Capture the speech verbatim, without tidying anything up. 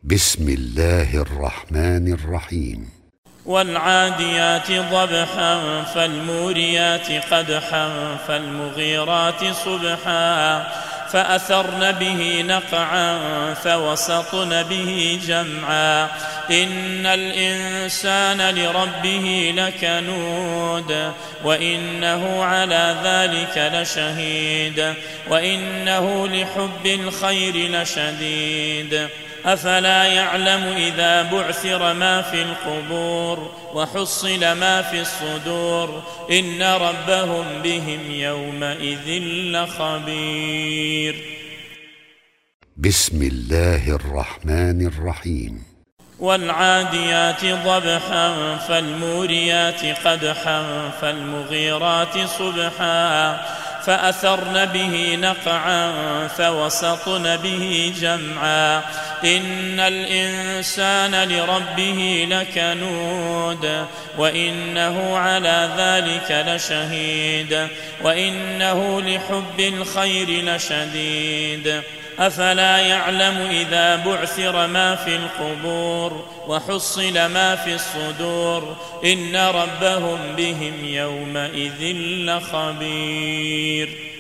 بسم الله الرحمن الرحيم. والعاديات ضبحا فالموريات قدحا فالمغيرات صبحا فأثرن به نقعا فوسطن به جمعا إن الإنسان لربه لكنود وإنه على ذلك لشهيد وإنه لحب الخير لشديد أفلا يعلم إذا بعثر ما في القبور وحصل ما في الصدور إن ربهم بهم يومئذ لخبير. بسم الله الرحمن الرحيم. والعاديات ضبحا فالموريات قدحا فالمغيرات صبحا فأثرن به نقعا فوسطن به جمعا إن الإنسان لربه لكنود وإنه على ذلك لشهيد وإنه لحب الخير لشديد أفلا يعلم إذا بعثر ما في القبور وحصل ما في الصدور إن ربهم بهم يومئذ لخبير.